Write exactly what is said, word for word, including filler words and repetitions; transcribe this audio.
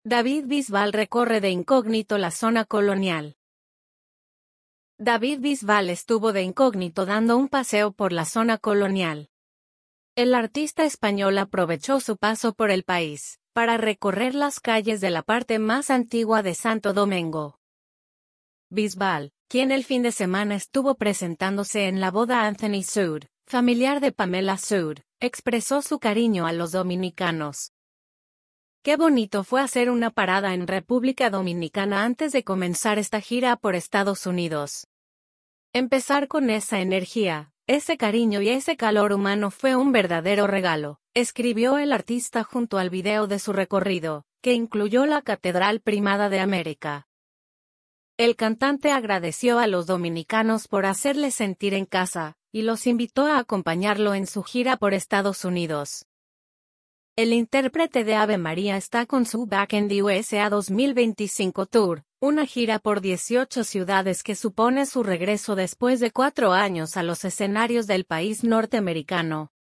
David Bisbal recorre de incógnito la zona colonial. David Bisbal estuvo de incógnito dando un paseo por la zona colonial. El artista español aprovechó su paso por el país para recorrer las calles de la parte más antigua de Santo Domingo. Bisbal, quien el fin de semana estuvo presentándose en la boda Anthony Sood, familiar de Pamela Sood, expresó su cariño a los dominicanos. Qué bonito fue hacer una parada en República Dominicana antes de comenzar esta gira por Estados Unidos. Empezar con esa energía, ese cariño y ese calor humano fue un verdadero regalo, escribió el artista junto al video de su recorrido, que incluyó la Catedral Primada de América. El cantante agradeció a los dominicanos por hacerles sentir en casa, y los invitó a acompañarlo en su gira por Estados Unidos. El intérprete de Ave María está con su Back in the U S A dos mil veinticinco Tour, una gira por dieciocho ciudades que supone su regreso después de cuatro años a los escenarios del país norteamericano.